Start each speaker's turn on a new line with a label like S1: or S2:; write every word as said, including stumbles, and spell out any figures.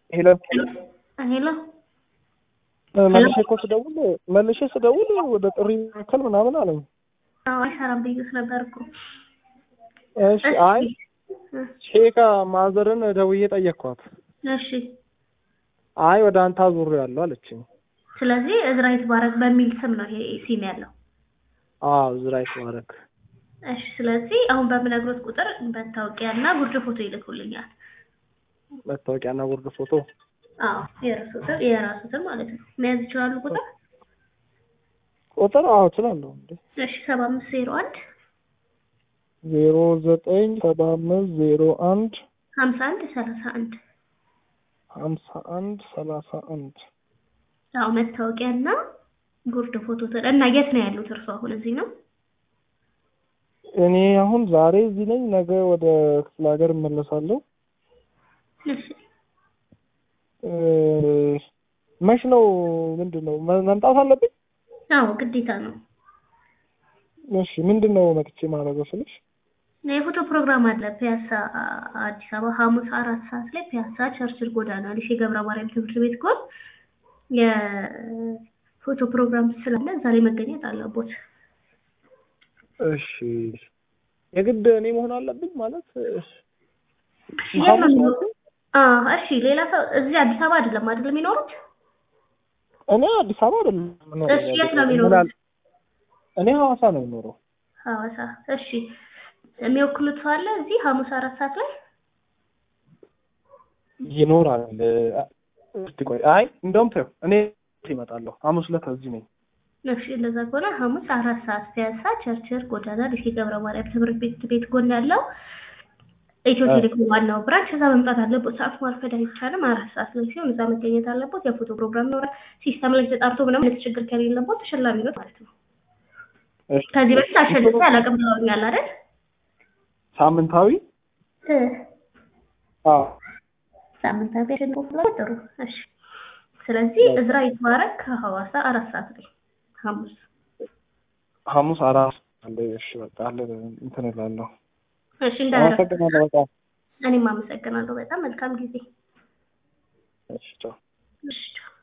S1: ሄሎ
S2: ሄሎ
S1: መልሼ እኮ ስደውል መልሼ ስደውል ወደ ጥሪ ማዕከል ምናምን አለኝ።
S2: አዎ አይሰራም ብዬሽ ነበር እኮ።
S1: እሺ አይ ሼካ ማዘርን ደውዬ ጠየቅኳት።
S2: እሺ
S1: አይ ወደ አንተ አዙሬያለሁ አለችኝ።
S2: ስለዚህ እዝራይት ባረክ በሚል ስም ነው ይሄ ሲም ያለው።
S1: አዎ እዝራይት ባረክ።
S2: እሺ ስለዚህ አሁን በምነግሮት ቁጥር መታወቂያና ጉርድ ፎቶ ይልኩልኛል።
S1: መታወቂያና ጉርድ ፎቶ?
S2: አዎ የራሱትን የራሱትን ማለት ነው። መያዝ ይችላሉ ቁጥር?
S1: ቁጥር አዎ እችላለሁ እንዴ።
S2: እሺ ሰባ አምስት ዜሮ አንድ
S1: ዜሮ ዘጠኝ ሰባ አምስት ዜሮ አንድ
S2: ሀምሳ አንድ ሰላሳ አንድ
S1: ሀምሳ አንድ ሰላሳ አንድ
S2: አዎ መታወቂያና ጉርድ ፎቶ እና የት ነው ያሉት እርሱ? አሁን እዚህ ነው?
S1: እኔ አሁን ዛሬ እዚህ ነኝ፣ ነገ ወደ ክፍለ ሀገር እመለሳለሁ።
S2: እሺ
S1: መች ነው ምንድነው መምጣት አለብኝ?
S2: አዎ ግዴታ ነው።
S1: እሺ ምንድነው መጥቼ ማድረግ ስልሽ?
S2: የፎቶ ፕሮግራም አለ ፒያሳ አዲስ አበባ ሐሙስ አራት ሰዓት ላይ ፒያሳ ቸርችል ጎዳና ልሽ የገብረ ማርያም ትምህርት ቤት ጎን የፎቶ ፕሮግራም ስላለ ዛሬ መገኘት አለቦት።
S1: እሺ የግድ እኔ መሆን አለብኝ ማለት?
S2: አዎ እሺ ሌላ ሰው እዚህ አዲስ አበባ አይደለም አይደል የሚኖሩት?
S1: እኔ አዲስ አበባ አይደለም የምኖረው።
S2: እሺ የት ነው የሚኖሩት?
S1: እኔ ሐዋሳ ነው የምኖረው።
S2: ሐዋሳ እሺ የሚወክሉት ሰው አለ እዚህ ሐሙስ አራት ሰዓት ላይ?
S1: ይኖራል። እስቲ ቆይ አይ እንደውም ተው እኔ እመጣለሁ ሐሙስ ዕለት እዚህ ነኝ።
S2: እሺ እንደዛ ከሆነ ሐሙስ አራት ሰዓት ፒያሳ ቸርችል ጎዳና ልሽ የገብረ ማርያም ትምህርት ቤት ቤት ጎን ያለው ኢትዮ ቴሌኮም ዋናው ብራንች እዛ መምጣት አለበት። ሰዓት ማርፈድ አይቻልም። አራት ሰዓት ላይ ሲሆን እዛ መገኘት አለበት። የፎቶ ፕሮግራም ነው። ሲስተም ላይ ተጣርቶ ምንም ችግር ከሌለበት ተሸላሚ ነው ማለት ነው።
S1: እሺ
S2: ከዚህ በፊት አሸንፈ አላውቅም ብለውኛል አይደል?
S1: ሳምንታዊ
S2: እ
S1: አዎ
S2: ሳምንታዊ አሸንፎ ጥሩ። እሺ ስለዚህ እዝራይት ባረክ ከሐዋሳ አራት ሰዓት ላይ ሐሙስ
S1: ሐሙስ አራት አለ። እሺ በቃ አለ እንትን እላለሁ።
S2: እሺ እንዳረፈ
S1: በጣም
S2: እኔም አመሰግናለሁ። በጣም መልካም ጊዜ።
S1: እሺ ቻው።
S2: እሺ ቻው።